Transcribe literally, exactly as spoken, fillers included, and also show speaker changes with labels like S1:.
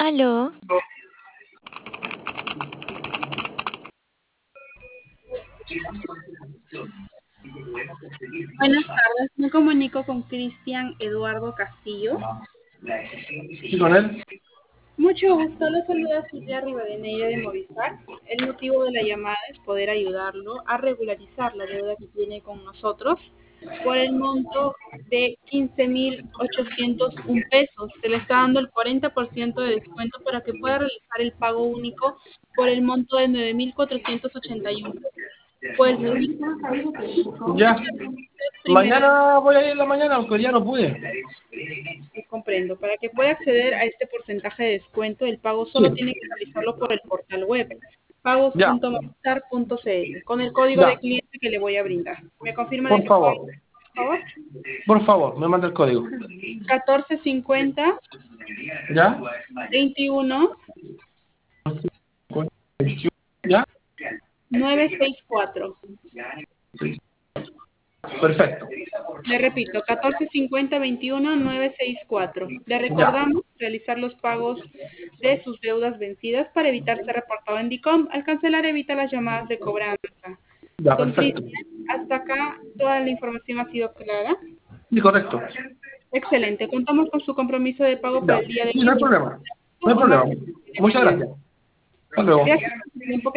S1: Aló,
S2: Buenas tardes, me comunico con Cristian Eduardo Castillo.
S3: Sí, con él.
S2: Mucho gusto, lo saluda Silvia Rivadeneira de Movistar. El motivo de la llamada es poder ayudarlo a regularizar la deuda que tiene con nosotros por el monto de quince mil ochocientos un pesos. Se le está dando el cuarenta por ciento de descuento para que pueda realizar el pago único por el monto de nueve mil cuatrocientos ochenta y uno pesos. Pues
S3: Ya.
S2: primero
S3: Mañana voy a ir en la mañana, aunque hoy día no pude.
S2: Sí, comprendo. Para que pueda acceder a este porcentaje de descuento, el pago solo
S3: Sí.
S2: tiene que realizarlo por el portal web
S3: Ya.
S2: pagos.movistar.cl con el código de
S3: Ya.
S2: cliente que le voy a brindar. ¿Me confirma de
S3: Por
S2: qué código,
S3: favor.
S2: por favor?
S3: Por favor, me manda el código.
S2: catorce cincuenta
S3: ¿Ya?
S2: veintiuno
S3: ¿Ya?
S2: nueve sesenta y cuatro.
S3: Perfecto.
S2: Le repito, catorce cincuenta veintiuno nueve sesenta y cuatro. Le
S3: Ya.
S2: recordamos realizar los pagos de sus deudas vencidas para evitar ser reportado en DICOM. Al cancelar evita las llamadas de cobranza.
S3: Ya,
S2: Don
S3: perfecto.
S2: Cristian, hasta acá toda la información ha sido clara.
S3: Sí, correcto.
S2: Excelente. Contamos con su compromiso de pago para
S3: Ya.
S2: el día de
S3: Sí,
S2: hoy
S3: no
S2: en
S3: hay
S2: diez
S3: problema. No hay
S2: o más
S3: problema. Muchas
S2: mañana.
S3: gracias. Hasta luego.
S2: Gracias por su tiempo.